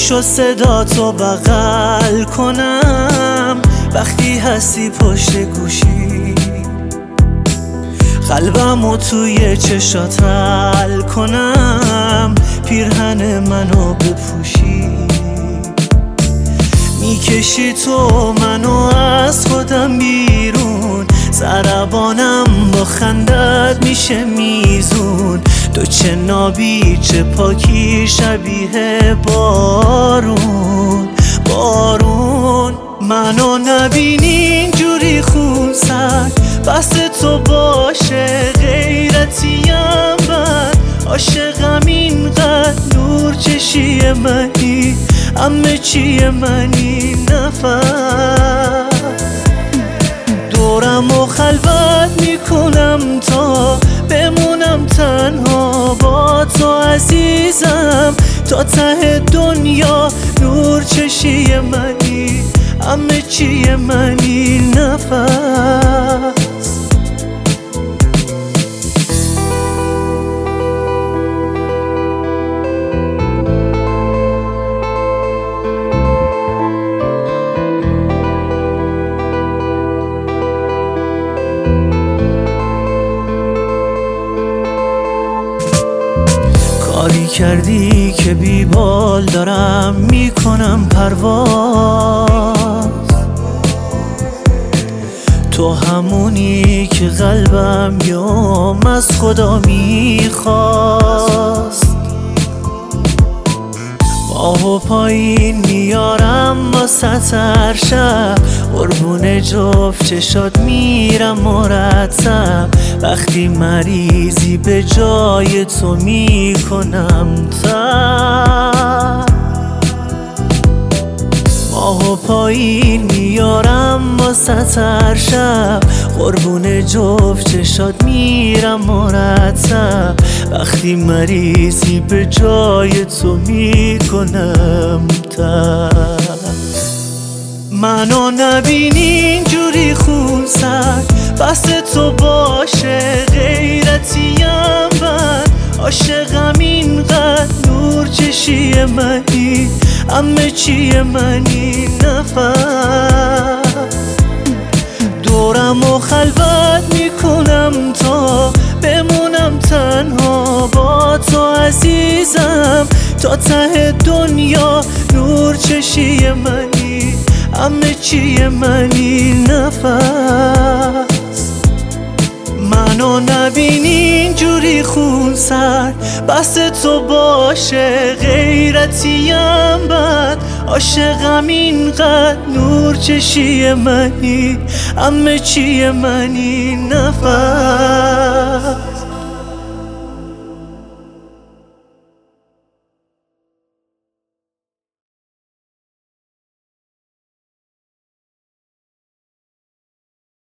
میشو صدا تو بغل کنم وقتی هستی پشت گوشی، قلبمو توی چشات حل کنم پیرهن منو بپوشی. میکشی تو منو از خودم بیرون، ضربانم با خندت میشه میزون. تو چه نابی چه پاکی شبیه بارون بارون. منو نبینی اینجوری خونسرد، بس تو باشه غیرتیم بد. عاشقم اینقدر نور چشی منی، همه چی منی نفس. دورم و خلوت میکنم تا بمونم تنها با تو عزیزم. تا ته دنیا نور چشی منی، همه چی منی نفس. کاری کردی که بی بال دارم میکنم پرواز. تو همونی که قلبم یوم از خدا میخواست. ماه و پایین میارم واسه هر شب، قربون جفت چشات میرم مرتب. وقتی مریضی به جای تو میکنم تب. ماه و پایین میارم واسه هر شب، قربون جفت چشات میرم مرتب. وقتی مریضی به جای تو میکنم تب. منو نبینی اینجوری خونسرد، بس تو باشه غیرتیم بد. عاشقم اینقدر نور چشی منی، همه چی منی نفس. دورم و خلوت میکنم تا بمونم تنها با تو عزیزم. تا ته دنیا نور چشی منی، همه چی منی نفس. منو نبینی اینجوری خونسرد، بس تو باشه غیرتیم بد. عاشقم اینقدر نور چشی منی، همه چی منی نفس.